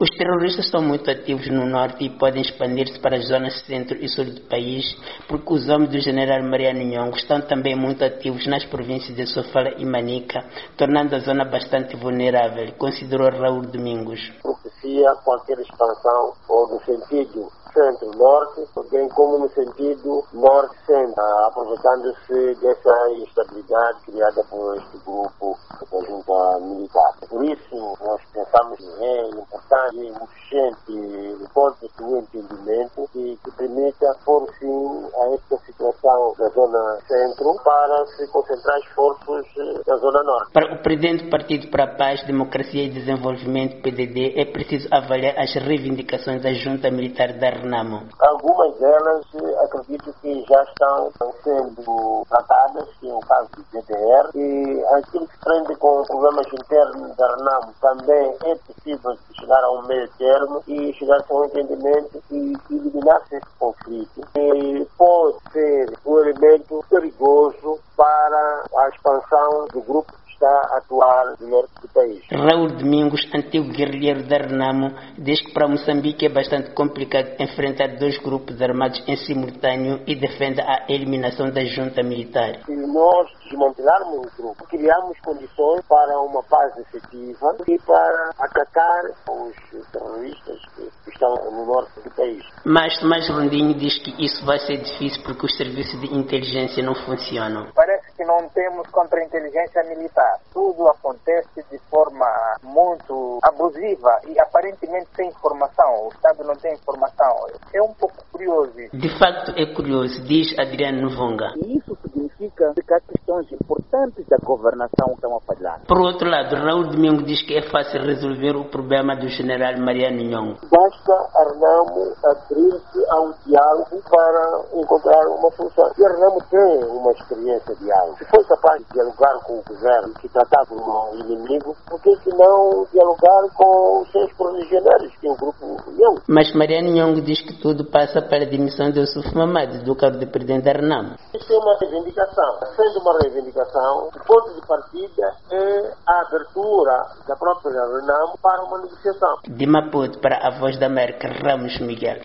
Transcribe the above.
Os terroristas estão muito ativos no norte e podem expandir-se para as zonas centro e sul do país, porque os homens do general Mariano Nhongo estão também muito ativos nas províncias de Sofala e Manica, tornando a zona bastante vulnerável, considerou Raul Domingos. Propicia qualquer expansão ou no sentido centro-norte, bem como no sentido norte-centro, aproveitando-se dessa instabilidade criada por este grupo da junta militar. Por isso, nós pensamos que é importante e urgente encontrar um entendimento que permita pôr fim a esta situação da zona centro para se concentrar esforços na zona norte. Para o presidente do Partido para a Paz, Democracia e Desenvolvimento, PDD, é preciso avaliar as reivindicações da junta militar da Renamo. Algumas delas acredito que já estão sendo tratadas, que é o caso do GDR, e aquilo que se prende com problemas internos da Renamo também é possível chegar a um meio termo e chegar-se a um entendimento e eliminar-se esse conflito. E pode ser um elemento perigoso para a expansão do grupo que está a atuar no norte do país. Raul Domingos, antigo guerrilheiro da Renamo, diz que para Moçambique é bastante complicado enfrentar dois grupos armados em simultâneo e defende a eliminação da junta militar. Se nós desmantelarmos o grupo, criamos condições para uma paz efetiva e para atacar os terroristas que estão no norte do país. Mas Tomás Rondinho diz que isso vai ser difícil porque os serviços de inteligência não funcionam. Parece que não temos contra-inteligência militar. Tudo acontece de forma muito abusiva e aparentemente sem informação. O Estado não tem informação. É um pouco curioso. De facto é curioso, diz Adriano Novonga. E isso significa que há questões importantes da governação que estão a falhar. Por outro lado, Raul Domingo diz que é fácil resolver o problema do general Mariano Nhongo. Basta a Renamo abrir-se a um diálogo para encontrar uma solução. E a Renamo tem uma experiência de diálogo. Se foi capaz de dialogar com o governo que tratava como inimigo, por que não dialogar com os seus correligionários, que é o grupo Nhongo? Mas Mariano Nhongo diz que tudo passa para a demissão de Yusuf Mamadi, do cargo de presidente da Renamo. Isso é uma reivindicação. Sendo uma reivindicação, o ponto de partida é a abertura da própria Renamo para uma negociação. De Maputo para a Voz da América, Ramos Miguel.